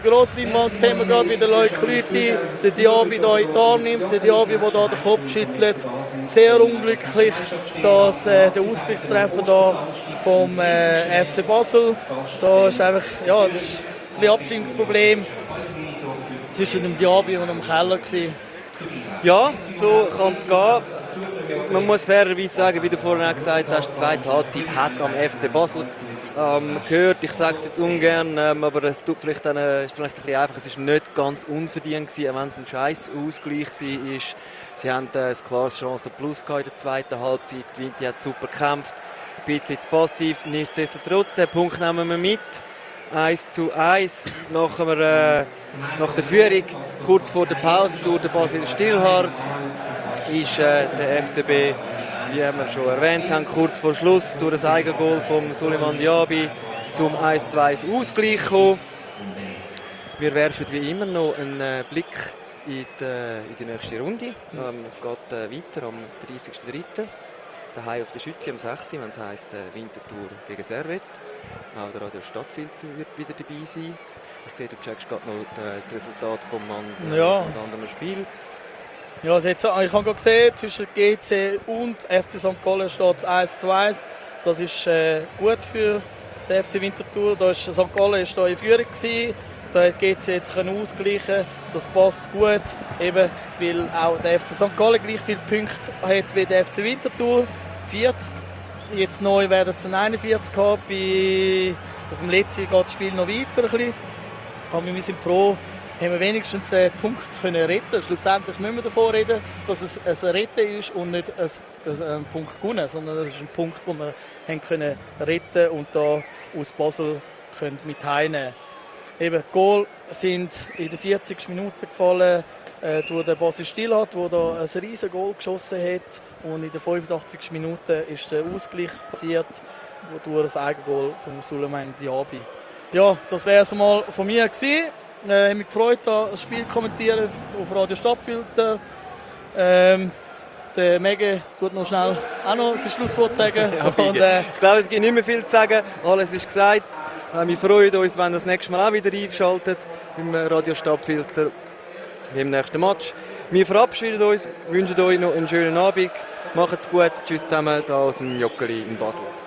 Grossleinwand sehen wir gerade, wie der Leuklüti den Diaby hier in die Arme nimmt. Der Diaby, der hier den Kopf schüttelt. Sehr unglücklich, dass der Ausgleichstreffer hier vom FC Basel. Da ist einfach, ja, das ist ein bisschen Abstimmungsproblem zwischen dem Diaby und dem Keller gewesen. Ja, so kann es gehen. Man muss fairerweise sagen, wie du vorhin auch gesagt hast, die zweite Halbzeit hat am FC Basel gehört. Ich sage es jetzt ungern, aber es tut vielleicht ist vielleicht ein bisschen einfach. Es war nicht ganz unverdient gewesen, wenn es ein scheiß Ausgleich war. Sie haben ein klares Chance plus in der zweiten Halbzeit. Die Vinti hat super gekämpft, ein bisschen zu passiv. Nichtsdestotrotz, den Punkt nehmen wir mit. 1:1 nach der Führung, kurz vor der Pause durch den Basil Stillhardt, ist der FCB, wie wir schon erwähnt haben, kurz vor Schluss durch das Eigengoal von Suleiman Diaby zum 1:2 Ausgleich gekommen. Wir werfen wie immer noch einen Blick in die nächste Runde. Es geht weiter am 30.03. daheim auf der Schütze am 6. wenn es heisst Winterthur gegen Servette. Auch der Radio Stadtfilter wird wieder dabei sein. Ich sehe, du checkst gerade noch das Resultat vom anderen Spiel. Ja, also jetzt, ich habe gerade gesehen, zwischen GC und FC St. Gallen steht es 1:1. Das ist gut für den FC Winterthur. St. Gallen war in Führung gewesen. Da hat GC jetzt ausgleichen. Das passt gut, eben, weil auch der FC St. Gallen gleich viele Punkte hat wie der FC Winterthur. 40. Jetzt neu werden es 41 haben. Auf dem letzten geht das Spiel noch weiter. Ein bisschen. Aber wir sind froh, haben wir wenigstens den Punkt können retten. Schlussendlich müssen wir davon reden, dass es ein Retten ist und nicht ein Punkt gewinnen, sondern es ist ein Punkt, den wir haben können retten und da aus Basel können mit heimnehmen. Eben, Goal sind in den 40 Minuten gefallen durch den Basil Stillhardt, der da ein riesiges Goal geschossen hat. Und in den 85 Minuten ist der Ausgleich passiert durch das Eigengoal von Suleiman Diaby. Ja, das wäre es mal von mir gewesen. Ich habe mich gefreut, das Spiel zu kommentieren auf Radio Stadtfilter. Der Mege tut noch schnell auch noch sein Schlusswort sagen. Ja, und, ich glaube, es gibt nicht mehr viel zu sagen. Alles ist gesagt. Wir freuen uns, wenn ihr das nächste Mal auch wieder einschaltet beim Radio Stadtfilter im nächsten Match. Wir verabschieden uns, wünschen euch noch einen schönen Abend. Macht's gut. Tschüss zusammen hier aus dem Joggeli in Basel.